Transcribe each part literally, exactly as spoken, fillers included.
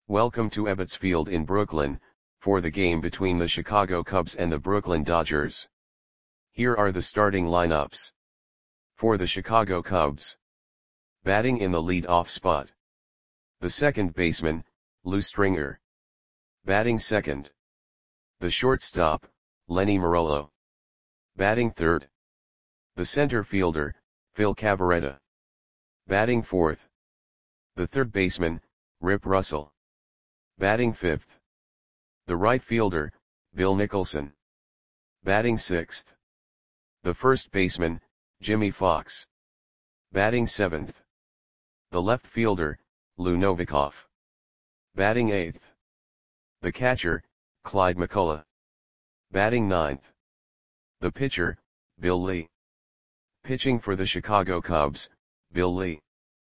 Welcome to Ebbets Field in Brooklyn, for the game between the Chicago Cubs and the Brooklyn Dodgers. Here are the starting lineups. For the Chicago Cubs. Batting in the lead-off spot. The second baseman, Lou Stringer. Batting second. The shortstop, Lenny Marollo. Batting third. The center fielder, Phil Cavarretta. Batting fourth. The third baseman, Rip Russell. Batting fifth. The right fielder, Bill Nicholson. Batting sixth. The first baseman, Jimmy Fox. Batting seventh. The left fielder, Lou Novikov. Batting eighth. The catcher, Clyde McCullough. Batting ninth. The pitcher, Bill Lee. Pitching for the Chicago Cubs, Bill Lee.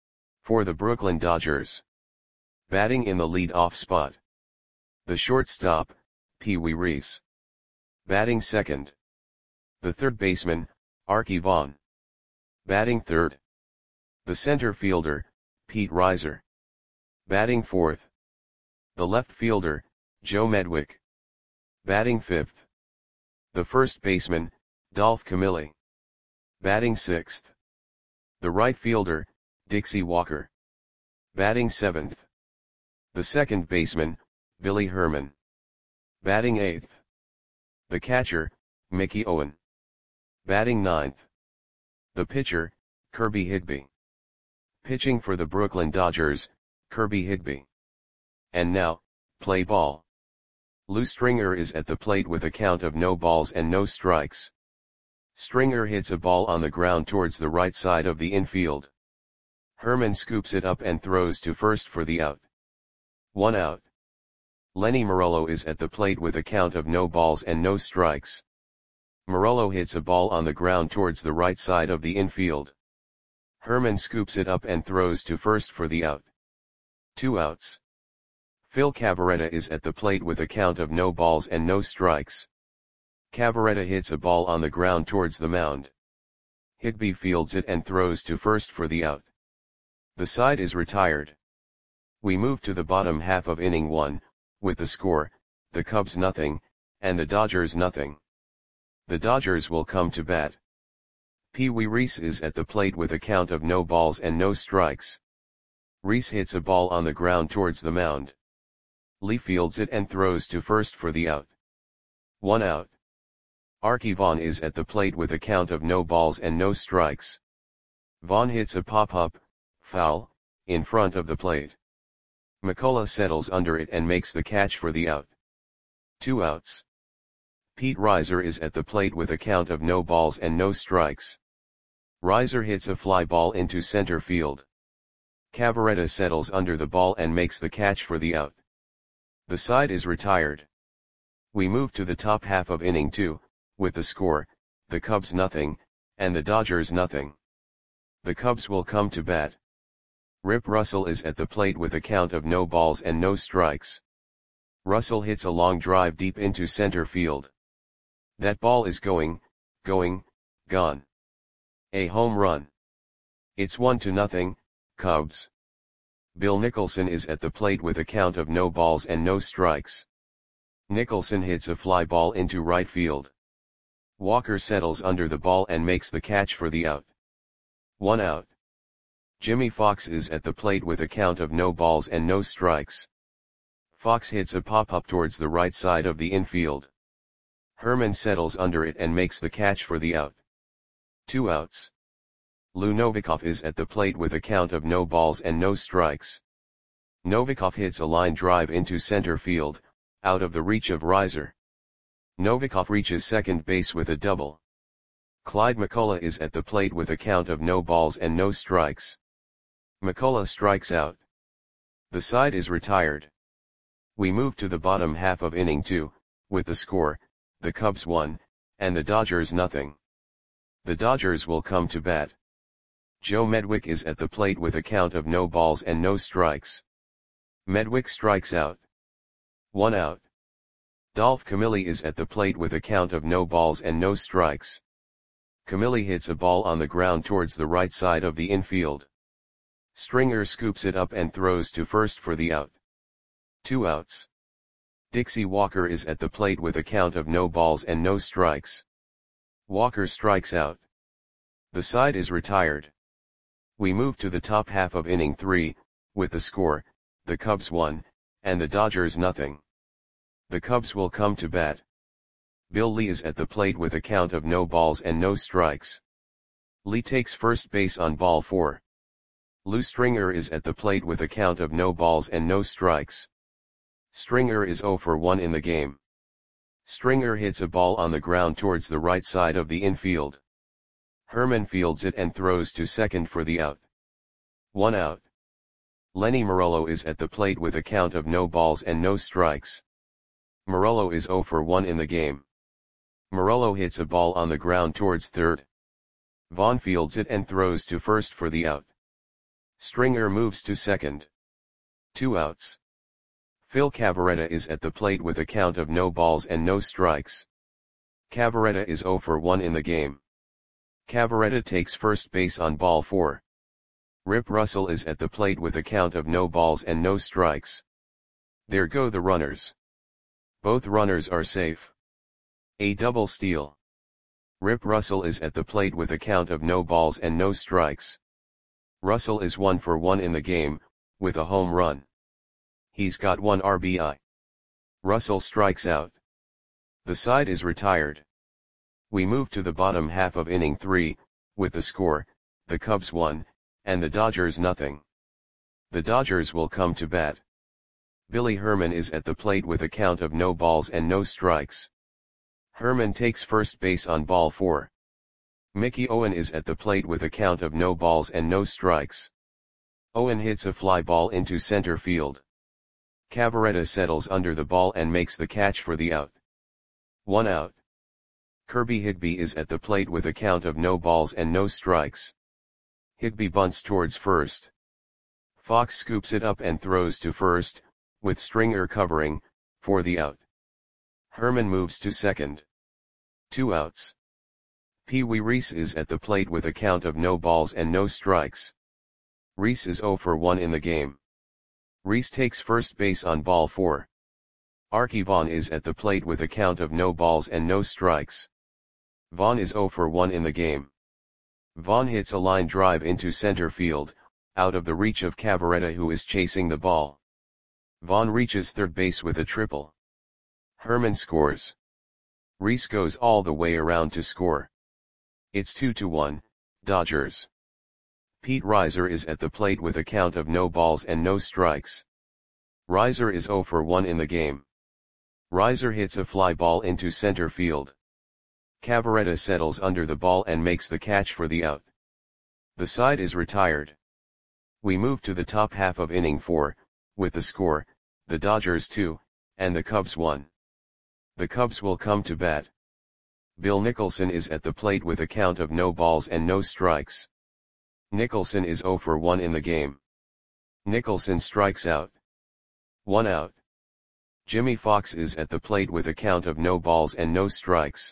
For the Brooklyn Dodgers. Batting in the lead-off spot. The shortstop, Pee Wee Reese. Batting second. The third baseman, Arky Vaughan. Batting third. The center fielder, Pete Reiser. Batting fourth. The left fielder, Joe Medwick. Batting fifth. The first baseman, Dolph Camilli. Batting sixth. The right fielder, Dixie Walker. Batting seventh. The second baseman, Billy Herman. Batting eighth. The catcher, Mickey Owen. Batting ninth. The pitcher, Kirby Higbee. Pitching for the Brooklyn Dodgers, Kirby Higbee. And now, play ball. Lou Stringer is at the plate with a count of no balls and no strikes. Stringer hits a ball on the ground towards the right side of the infield. Herman scoops it up and throws to first for the out. One out. Lenny Marollo is at the plate with a count of no balls and no strikes. Marollo hits a ball on the ground towards the right side of the infield. Herman scoops it up and throws to first for the out. Two outs. Phil Cavarretta is at the plate with a count of no balls and no strikes. Cavarretta hits a ball on the ground towards the mound. Higbee fields it and throws to first for the out. The side is retired. We move to the bottom half of inning one, with the score, the Cubs nothing, and the Dodgers nothing. The Dodgers will come to bat. Pee Wee Reese is at the plate with a count of no balls and no strikes. Reese hits a ball on the ground towards the mound. Lee fields it and throws to first for the out. One out. Arky Vaughan is at the plate with a count of no balls and no strikes. Vaughan hits a pop-up, foul, in front of the plate. McCullough settles under it and makes the catch for the out. Two outs. Pete Reiser is at the plate with a count of no balls and no strikes. Reiser hits a fly ball into center field. Cavarretta settles under the ball and makes the catch for the out. The side is retired. We move to the top half of inning two, with the score, the Cubs nothing, and the Dodgers nothing. The Cubs will come to bat. Rip Russell is at the plate with a count of no balls and no strikes. Russell hits a long drive deep into center field. That ball is going, going, gone. A home run. It's one to nothing, Cubs. Bill Nicholson is at the plate with a count of no balls and no strikes. Nicholson hits a fly ball into right field. Walker settles under the ball and makes the catch for the out. One out. Jimmy Fox is at the plate with a count of no balls and no strikes. Fox hits a pop-up towards the right side of the infield. Herman settles under it and makes the catch for the out. Two outs. Lou Novikov is at the plate with a count of no balls and no strikes. Novikov hits a line drive into center field, out of the reach of Reiser. Novikov reaches second base with a double. Clyde McCullough is at the plate with a count of no balls and no strikes. McCullough strikes out. The side is retired. We move to the bottom half of inning two, with the score, the Cubs one, and the Dodgers nothing. The Dodgers will come to bat. Joe Medwick is at the plate with a count of no balls and no strikes. Medwick strikes out. One out. Dolph Camilli is at the plate with a count of no balls and no strikes. Camilli hits a ball on the ground towards the right side of the infield. Stringer scoops it up and throws to first for the out. Two outs. Dixie Walker is at the plate with a count of no balls and no strikes. Walker strikes out. The side is retired. We move to the top half of inning three, with the score, the Cubs one, and the Dodgers nothing. The Cubs will come to bat. Bill Lee is at the plate with a count of no balls and no strikes. Lee takes first base on ball four. Lou Stringer is at the plate with a count of no balls and no strikes. Stringer is oh for one in the game. Stringer hits a ball on the ground towards the right side of the infield. Herman fields it and throws to second for the out. One out. Lenny Morello is at the plate with a count of no balls and no strikes. Morello is oh for one in the game. Morello hits a ball on the ground towards third. Vaughn fields it and throws to first for the out. Stringer moves to second. Two outs. Phil Cavarretta is at the plate with a count of no balls and no strikes. Cavarretta is oh for one in the game. Cavarretta takes first base on ball four. Rip Russell is at the plate with a count of no balls and no strikes. There go the runners. Both runners are safe. A double steal. Rip Russell is at the plate with a count of no balls and no strikes. Russell is one for one in the game, with a home run. He's got one R B I. Russell strikes out. The side is retired. We move to the bottom half of inning three, with the score, the Cubs one, and the Dodgers nothing. The Dodgers will come to bat. Billy Herman is at the plate with a count of no balls and no strikes. Herman takes first base on ball four. Mickey Owen is at the plate with a count of no balls and no strikes. Owen hits a fly ball into center field. Cavarretta settles under the ball and makes the catch for the out. One out. Kirby Higbee is at the plate with a count of no balls and no strikes. Higbee bunts towards first. Fox scoops it up and throws to first, with Stringer covering, for the out. Herman moves to second. Two outs. Pee Wee Reese is at the plate with a count of no balls and no strikes. Reese is oh for one in the game. Reese takes first base on ball four. Archie Vaughn is at the plate with a count of no balls and no strikes. Vaughn is oh for one in the game. Vaughn hits a line drive into center field, out of the reach of Cavarretta, who is chasing the ball. Vaughn reaches third base with a triple. Herman scores. Reese goes all the way around to score. It's two to one, Dodgers. Pete Reiser is at the plate with a count of no balls and no strikes. Reiser is oh for one in the game. Reiser hits a fly ball into center field. Cavarretta settles under the ball and makes the catch for the out. The side is retired. We move to the top half of inning four, with the score, the Dodgers two, and the Cubs one. The Cubs will come to bat. Bill Nicholson is at the plate with a count of no balls and no strikes. Nicholson is oh for one in the game. Nicholson strikes out. One out. Jimmy Fox is at the plate with a count of no balls and no strikes.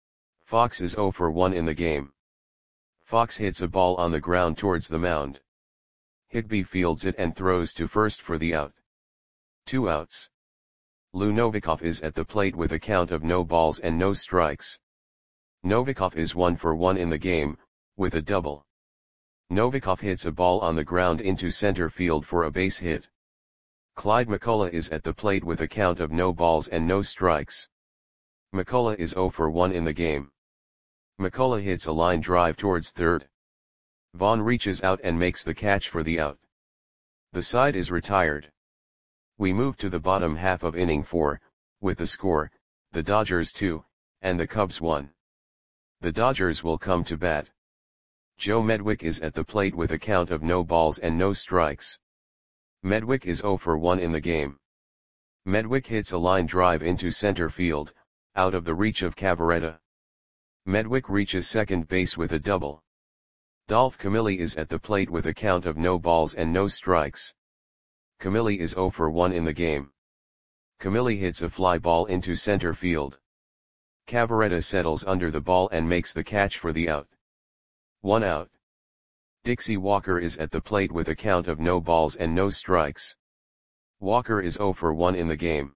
Fox is oh for one in the game. Fox hits a ball on the ground towards the mound. Higbee fields it and throws to first for the out. Two outs. Lou Novikov is at the plate with a count of no balls and no strikes. Novikov is one for one in the game, with a double. Novikov hits a ball on the ground into center field for a base hit. Clyde McCullough is at the plate with a count of no balls and no strikes. McCullough is oh for one in the game. McCullough hits a line drive towards third. Vaughn reaches out and makes the catch for the out. The side is retired. We move to the bottom half of inning four, with the score, the Dodgers two, and the Cubs one. The Dodgers will come to bat. Joe Medwick is at the plate with a count of no balls and no strikes. Medwick is oh for one in the game. Medwick hits a line drive into center field, out of the reach of Cavarretta. Medwick reaches second base with a double. Dolph Camilli is at the plate with a count of no balls and no strikes. Camilli is oh for one in the game. Camilli hits a fly ball into center field. Cavarretta settles under the ball and makes the catch for the out. One out. Dixie Walker is at the plate with a count of no balls and no strikes. Walker is zero for one in the game.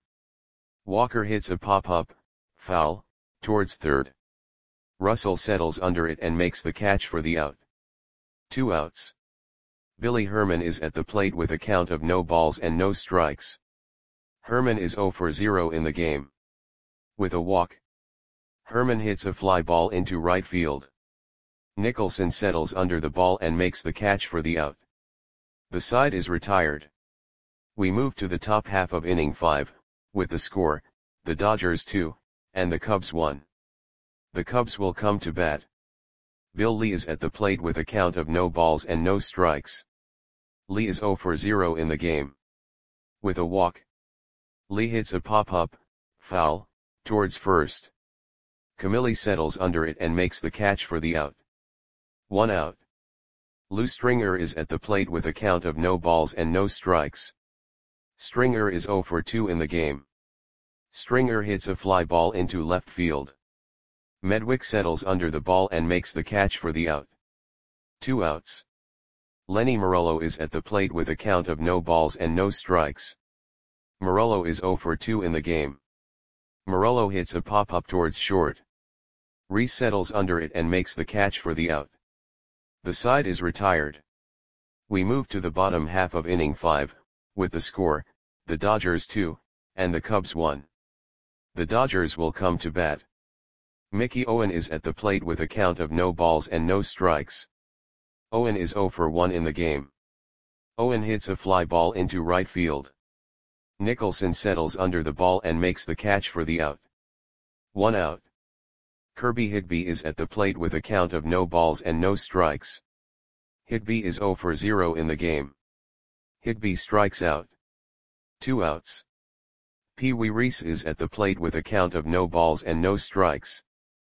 Walker hits a pop-up, foul, towards third. Russell settles under it and makes the catch for the out. Two outs. Billy Herman is at the plate with a count of no balls and no strikes. Herman is zero for zero in the game. With a walk, Herman hits a fly ball into right field. Nicholson settles under the ball and makes the catch for the out. The side is retired. We move to the top half of inning five, with the score, the Dodgers two, and the Cubs one. The Cubs will come to bat. Bill Lee is at the plate with a count of no balls and no strikes. Lee is zero for zero in the game. With a walk, Lee hits a pop-up, foul, towards first. Camilli settles under it and makes the catch for the out. One out. Lou Stringer is at the plate with a count of no balls and no strikes. Stringer is zero for two in the game. Stringer hits a fly ball into left field. Medwick settles under the ball and makes the catch for the out. Two outs. Lenny Morello is at the plate with a count of no balls and no strikes. Morello is zero for two in the game. Morello hits a pop-up towards short. Reese settles under it and makes the catch for the out. The side is retired. We move to the bottom half of inning five, with the score, the Dodgers two, and the Cubs one. The Dodgers will come to bat. Mickey Owen is at the plate with a count of no balls and no strikes. Owen is zero for one in the game. Owen hits a fly ball into right field. Nicholson settles under the ball and makes the catch for the out. One out. Kirby Higby is at the plate with a count of no balls and no strikes. Higby is zero for zero in the game. Higby strikes out. Two outs. Pee Wee Reese is at the plate with a count of no balls and no strikes.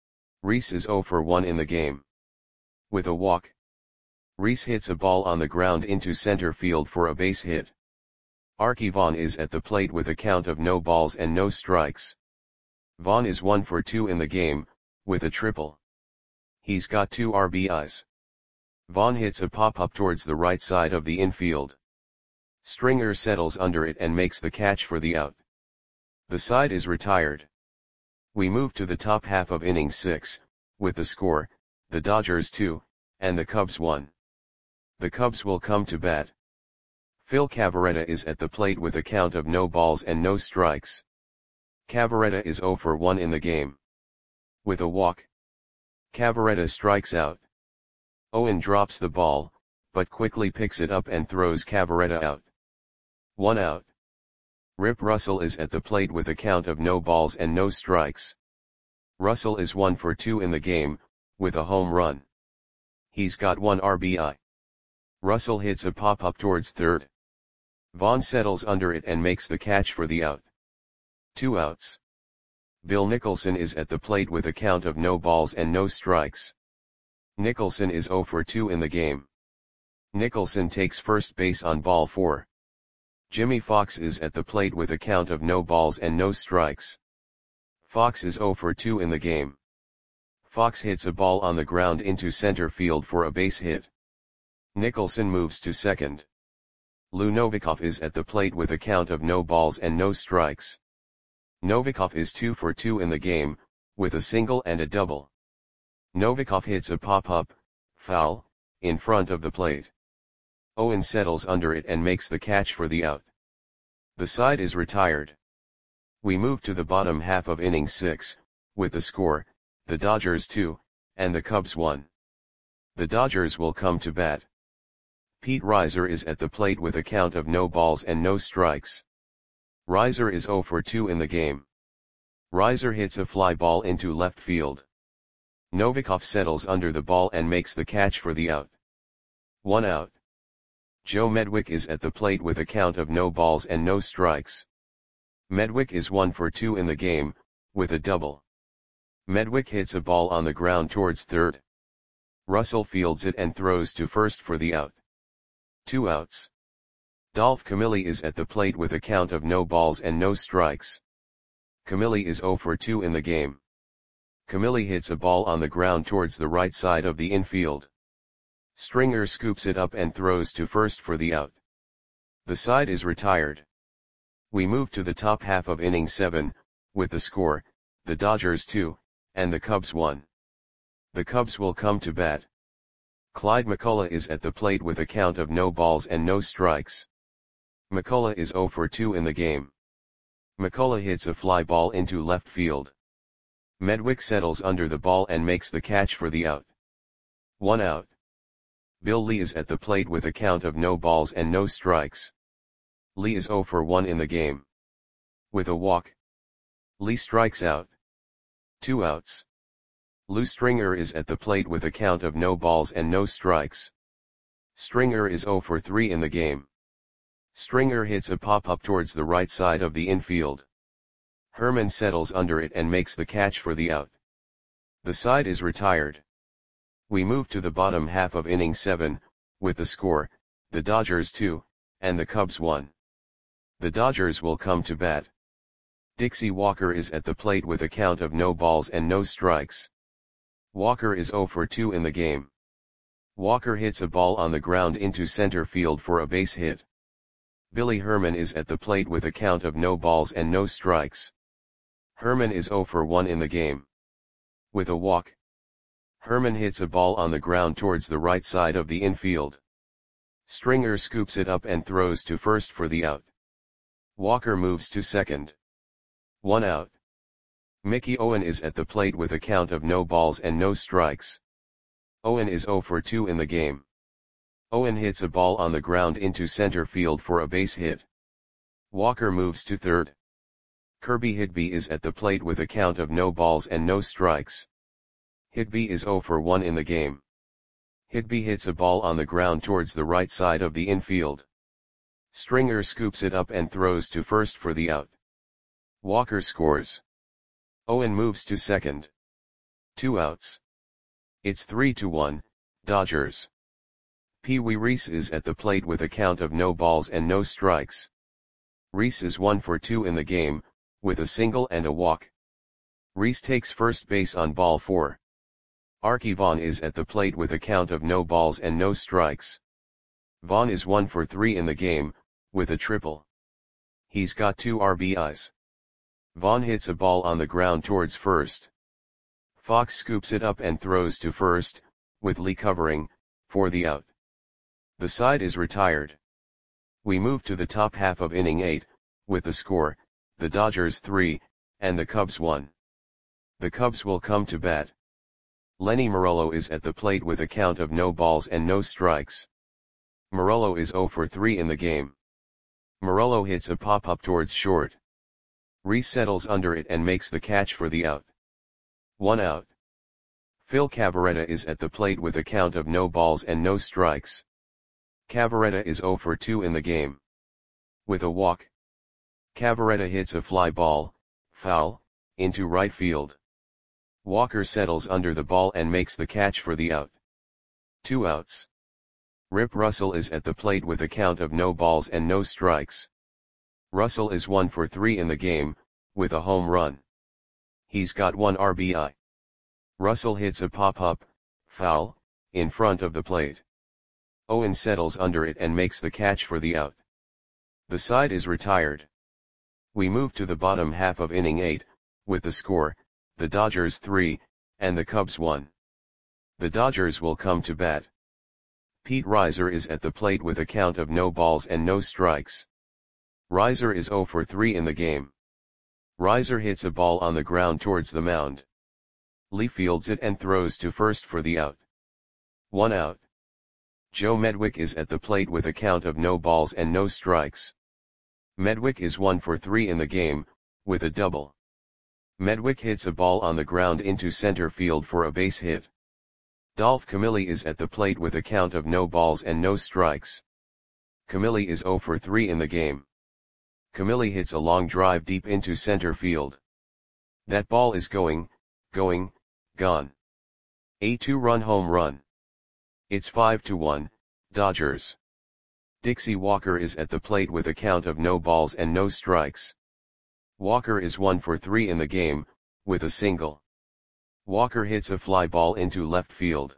Reese is zero for one in the game. With a walk, Reese hits a ball on the ground into center field for a base hit. Archie Vaughn is at the plate with a count of no balls and no strikes. Vaughn is one for two in the game, with a triple. He's got two R B Is. Vaughn hits a pop-up towards the right side of the infield. Stringer settles under it and makes the catch for the out. The side is retired. We move to the top half of inning six, with the score, the Dodgers two, and the Cubs one. The Cubs will come to bat. Phil Cavarretta is at the plate with a count of no balls and no strikes. Cavarretta is zero for one in the game. With a walk, Cavarretta strikes out. Owen drops the ball, but quickly picks it up and throws Cavarretta out. One out. Rip Russell is at the plate with a count of no balls and no strikes. Russell is one for two in the game, with a home run. He's got one R B I. Russell hits a pop-up towards third. Vaughn settles under it and makes the catch for the out. Two outs. Bill Nicholson is at the plate with a count of no balls and no strikes. Nicholson is zero for two in the game. Nicholson takes first base on ball four. Jimmy Fox is at the plate with a count of no balls and no strikes. Fox is zero for two in the game. Fox hits a ball on the ground into center field for a base hit. Nicholson moves to second. Lou Novikov is at the plate with a count of no balls and no strikes. Novikov is two for two in the game, with a single and a double. Novikov hits a pop-up, foul, in front of the plate. Owen settles under it and makes the catch for the out. The side is retired. We move to the bottom half of inning six, with the score, the Dodgers two, and the Cubs one. The Dodgers will come to bat. Pete Reiser is at the plate with a count of no balls and no strikes. Reiser is zero for two in the game. Reiser hits a fly ball into left field. Novikov settles under the ball and makes the catch for the out. One out. Joe Medwick is at the plate with a count of no balls and no strikes. Medwick is one for two in the game, with a double. Medwick hits a ball on the ground towards third. Russell fields it and throws to first for the out. Two outs. Dolph Camilli is at the plate with a count of no balls and no strikes. Camilli is zero for two in the game. Camilli hits a ball on the ground towards the right side of the infield. Stringer scoops it up and throws to first for the out. The side is retired. We move to the top half of inning seven, with the score, the Dodgers two, and the Cubs one. The Cubs will come to bat. Clyde McCullough is at the plate with a count of no balls and no strikes. McCullough is oh for two in the game. McCullough hits a fly ball into left field. Medwick settles under the ball and makes the catch for the out. One out. Bill Lee is at the plate with a count of no balls and no strikes. Lee is oh for one in the game. With a walk, Lee strikes out. Two outs. Lou Stringer is at the plate with a count of no balls and no strikes. Stringer is oh for three in the game. Stringer hits a pop-up towards the right side of the infield. Herman settles under it and makes the catch for the out. The side is retired. We move to the bottom half of inning seven, with the score, the Dodgers two, and the Cubs one. The Dodgers will come to bat. Dixie Walker is at the plate with a count of no balls and no strikes. Walker is oh for two in the game. Walker hits a ball on the ground into center field for a base hit. Billy Herman is at the plate with a count of no balls and no strikes. Herman is oh for one in the game. With a walk, Herman hits a ball on the ground towards the right side of the infield. Stringer scoops it up and throws to first for the out. Walker moves to second. One out. Mickey Owen is at the plate with a count of no balls and no strikes. Owen is oh for two in the game. Owen hits a ball on the ground into center field for a base hit. Walker moves to third. Kirby Higby is at the plate with a count of no balls and no strikes. Higby is oh for one in the game. Higby hits a ball on the ground towards the right side of the infield. Stringer scoops it up and throws to first for the out. Walker scores. Owen moves to second. Two outs. It's three to one, Dodgers. Pee Wee Reese is at the plate with a count of no balls and no strikes. Reese is one for two in the game, with a single and a walk. Reese takes first base on ball four. Archie Vaughn is at the plate with a count of no balls and no strikes. Vaughn is one for three in the game, with a triple. He's got two R B Is. Vaughn hits a ball on the ground towards first. Fox scoops it up and throws to first, with Lee covering, for the out. The side is retired. We move to the top half of inning eight, with the score, the Dodgers three, and the Cubs one. The Cubs will come to bat. Lenny Morello is at the plate with a count of no balls and no strikes. Morello is oh for three in the game. Morello hits a pop-up towards short. Reese settles under it and makes the catch for the out. One out. Phil Cavarretta is at the plate with a count of no balls and no strikes. Cavarretta is oh for two in the game. With a walk, Cavarretta hits a fly ball, foul, into right field. Walker settles under the ball and makes the catch for the out. Two outs. Rip Russell is at the plate with a count of no balls and no strikes. Russell is one for three in the game, with a home run. He's got one R B I. Russell hits a pop-up, foul, in front of the plate. Owen settles under it and makes the catch for the out. The side is retired. We move to the bottom half of inning eight, with the score, the Dodgers three, and the Cubs one. The Dodgers will come to bat. Pete Reiser is at the plate with a count of no balls and no strikes. Reiser is oh for three in the game. Reiser hits a ball on the ground towards the mound. Lee fields it and throws to first for the out. One out. Joe Medwick is at the plate with a count of no balls and no strikes. Medwick is one for three in the game, with a double. Medwick hits a ball on the ground into center field for a base hit. Dolph Camilli is at the plate with a count of no balls and no strikes. Camilli is oh for three in the game. Camilli hits a long drive deep into center field. That ball is going, going, gone. A two-run home run. It's five to one, Dodgers. Dixie Walker is at the plate with a count of no balls and no strikes. Walker is one for three in the game, with a single. Walker hits a fly ball into left field.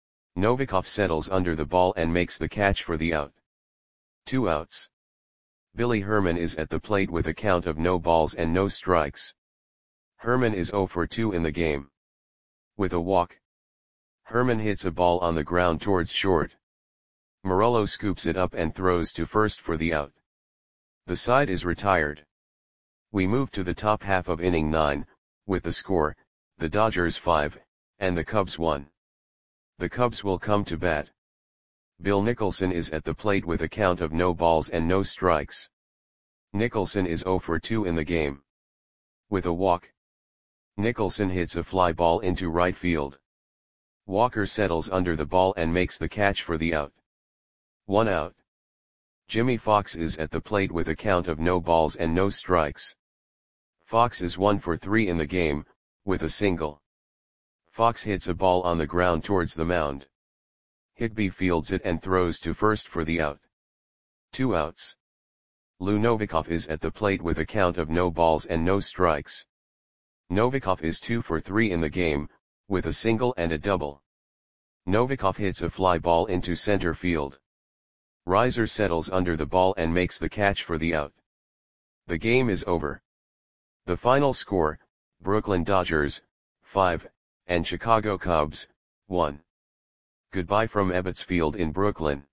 Novikov settles under the ball and makes the catch for the out. Two outs. Billy Herman is at the plate with a count of no balls and no strikes. Herman is zero for two in the game. With a walk, Herman hits a ball on the ground towards short. Morello scoops it up and throws to first for the out. The side is retired. We move to the top half of inning nine, with the score, the Dodgers five, and the Cubs one. The Cubs will come to bat. Bill Nicholson is at the plate with a count of no balls and no strikes. Nicholson is zero for two in the game. With a walk, Nicholson hits a fly ball into right field. Walker settles under the ball and makes the catch for the out. One out. Jimmy Fox is at the plate with a count of no balls and no strikes. Fox is one for three in the game, with a single. Fox hits a ball on the ground towards the mound. Higby fields it and throws to first for the out. Two outs. Lou Novikov is at the plate with a count of no balls and no strikes. Novikov is two for three in the game, with a single and a double. Novikov hits a fly ball into center field. Reiser settles under the ball and makes the catch for the out. The game is over. The final score, Brooklyn Dodgers, five, and Chicago Cubs, one. Goodbye from Ebbets Field in Brooklyn.